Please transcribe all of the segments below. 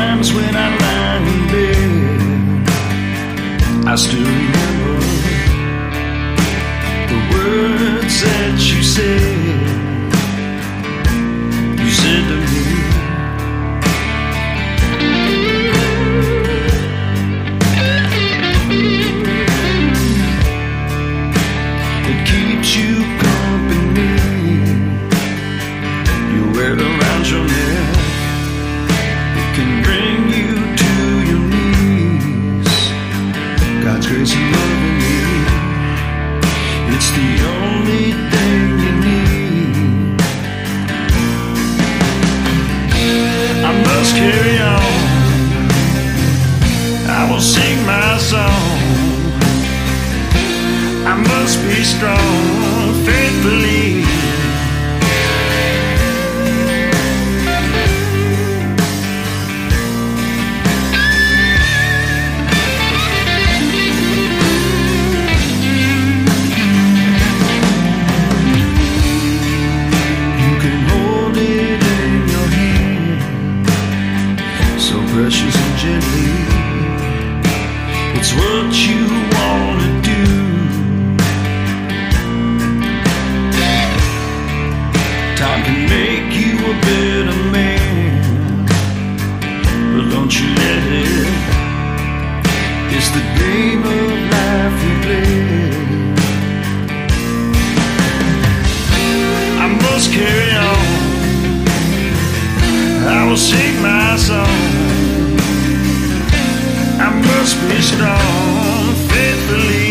times when I lie in bed, I still remember the words that you said. You said to me, it keeps you company. You wear it around your neck. It can bring you to your knees. God's grace and love in me, it's the only thing you need. I must carry on. I will sing my song. I must be strong, faithfully. You can hold it in your hand, so precious and gently. It's what you want to do. Time can make you a better man, but don't you let it. It's the game of life you play. I must carry on. I will sing my song. I must be strong, faithfully.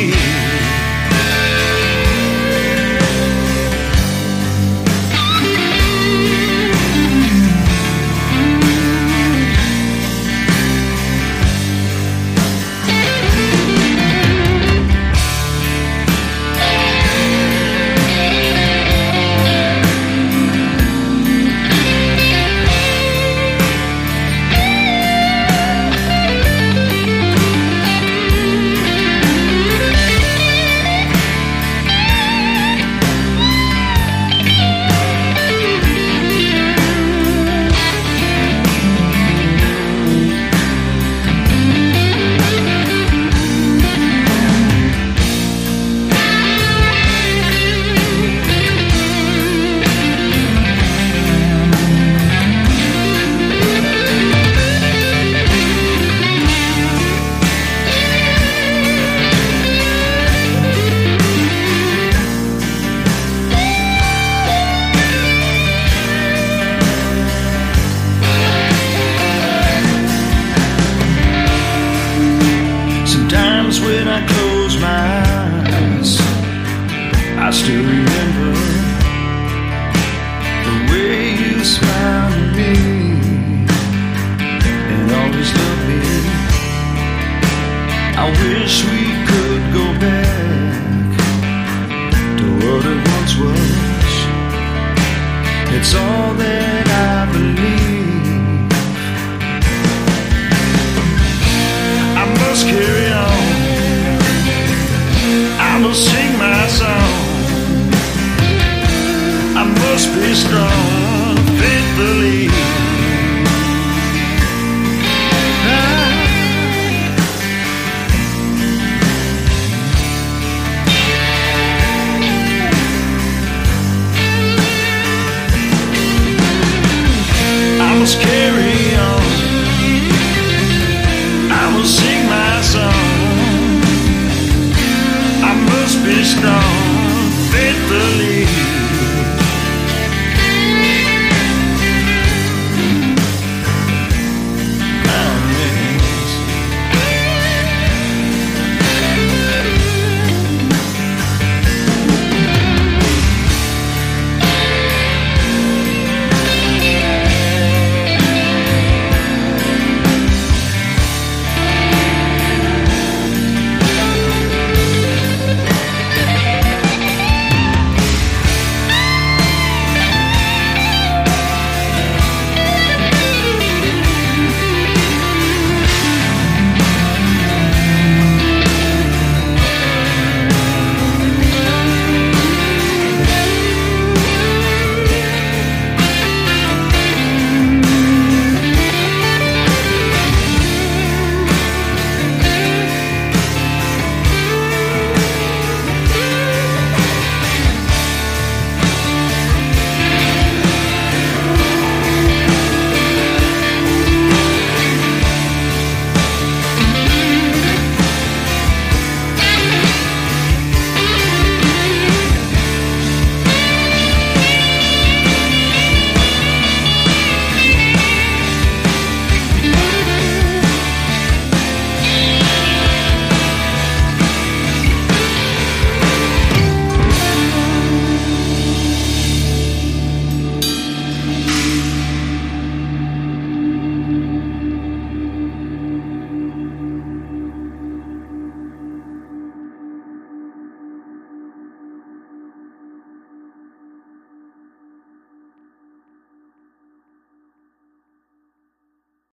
Sometimes when I close my eyes, I still remember the way you smiled at me and always loved me. I wish we could go back to what it once was. It's all that I believe. I must carry on. I will sing my song. I must be strong, faithfully. I must carry